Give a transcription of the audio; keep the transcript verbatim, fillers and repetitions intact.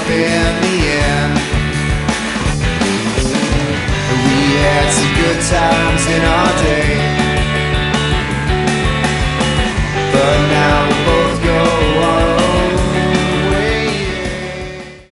in the end. We had some good times in our day.